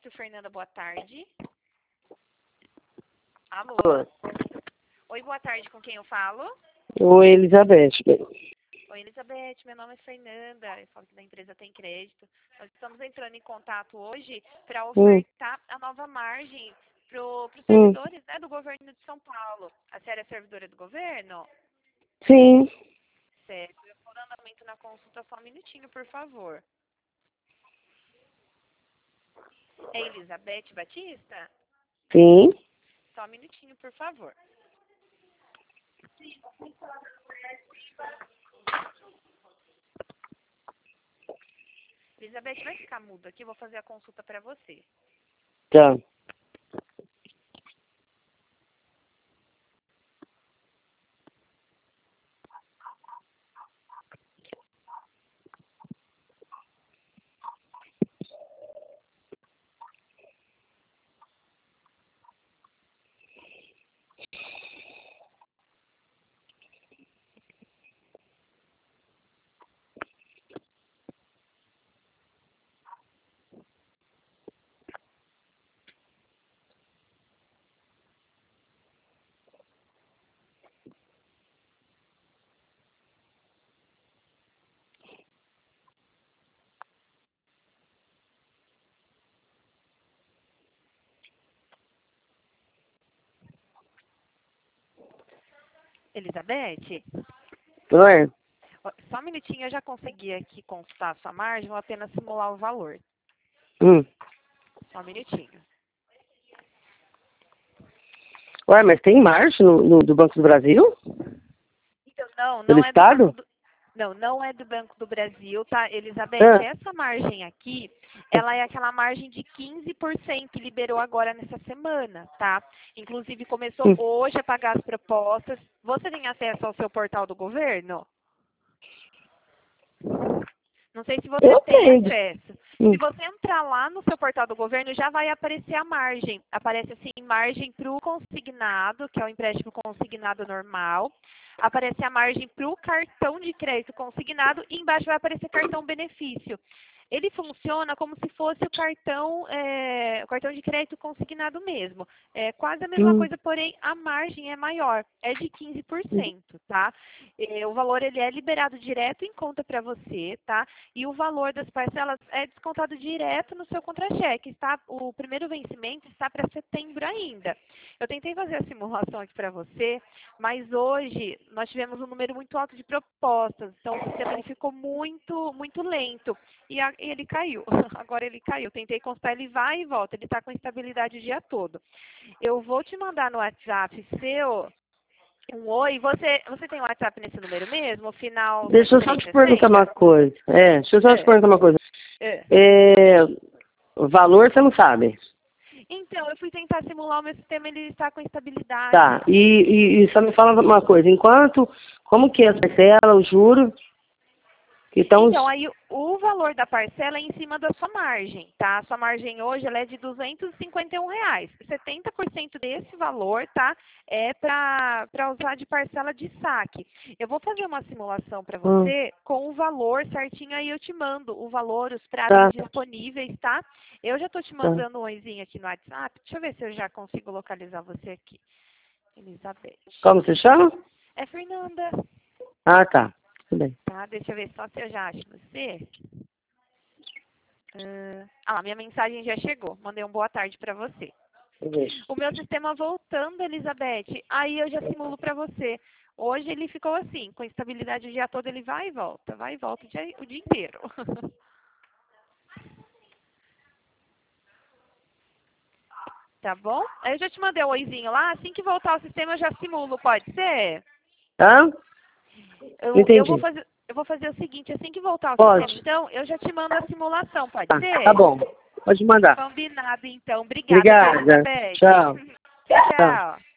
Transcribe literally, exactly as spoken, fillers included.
Início, Fernanda, boa tarde. Alô? Alô? Oi, boa tarde, com quem eu falo? Oi, Elizabeth. Oi, Elizabeth, meu nome é Fernanda, eu falo que da empresa Tem Crédito. Nós estamos entrando em contato hoje para Hum, ofertar a nova margem para os hum. servidores, né, do governo de São Paulo. A senhora é servidora do governo? Sim, Certo, eu estou dando andamento na consulta, só um minutinho, por favor. É Elizabeth Batista? sim. Só um minutinho, por favor. Elizabeth, vai ficar muda aqui, eu vou fazer a consulta para você. Tá. Elizabeth, Oi? ó, só um minutinho, eu já consegui aqui consultar a sua margem, vou apenas simular o valor. Hum. Só um minutinho. Ué, mas tem margem no, no- do Banco do Brasil? Então, não, Pelo não é do Banco Estado? do... Não, não é do Banco do Brasil, tá? Elizabeth, Ah, essa margem aqui, ela é aquela margem de quinze por cento que liberou agora nessa semana, tá? Inclusive, começou hum. hoje a pagar as propostas. Você tem acesso ao seu portal do governo? Não sei se você Eu tem tenho. acesso. Hum. Se você entrar lá no seu portal do governo, já vai aparecer a margem. Aparece assim, margem para o consignado, que é o empréstimo consignado normal. Aparece a margem para o cartão de crédito consignado e embaixo vai aparecer cartão benefício. Ele funciona como se fosse o cartão, é, o cartão de crédito consignado mesmo. É quase a mesma Hum. coisa, porém a margem é maior, é de quinze por Hum. cento, tá? É, o valor ele é liberado direto em conta para você, tá? E o valor das parcelas é descontado direto no seu contra-cheque. Está, o primeiro vencimento está para setembro ainda. Eu tentei fazer a simulação aqui para você, mas hoje nós tivemos um número muito alto de propostas, então o sistema ele ficou muito, muito lento e a, ele caiu. Agora ele caiu. Tentei constar, ele vai e volta. Ele está com estabilidade o dia todo. Eu vou te mandar no WhatsApp seu um oi. Você, você tem um WhatsApp nesse número mesmo? Final Deixa eu só te perguntar uma setenta e três sessenta? coisa. É, deixa eu só te É, perguntar uma coisa. é. É, o valor você não sabe. Então, eu fui tentar simular o meu sistema, ele está com estabilidade. Tá. E, e, e só me fala uma coisa. Enquanto, como que é a parcela, o juro? Que estão Então, aí o valor da parcela é em cima da sua margem, tá? A sua margem hoje ela é de duzentos e cinquenta e um reais. setenta por cento desse valor, tá? É para usar de parcela de saque. Eu vou fazer uma simulação para Hum, você com o valor certinho, aí eu te mando o valor, os prazos tá, disponíveis, tá? Eu já estou te tá. mandando um oizinho aqui no WhatsApp. Deixa eu ver se eu já consigo localizar você aqui. Elizabeth. Como você chama? É Fernanda. Ah, tá. Tudo bem. Tá, deixa eu ver só se eu já acho você. Ah, ah, minha mensagem já chegou. Mandei um boa tarde para você. Deixa eu ver. O meu sistema voltando, Elizabeth, aí eu já simulo para você. Hoje ele ficou assim, com estabilidade o dia todo, ele vai e volta, vai e volta o dia, o dia inteiro. Tá bom? Aí eu já te mandei o oizinho lá, assim que voltar o sistema eu já simulo, pode ser? Hã? Não Eu, eu, vou entendi. fazer, eu vou fazer o seguinte, assim que voltar o sistema, Pode. então, eu já te mando a simulação, pode Tá, tá ser? bom. Pode mandar. Combinado, então. Obrigada, viu, Obrigada. Elizabeth? Tchau. Tchau, Tchau. tchau.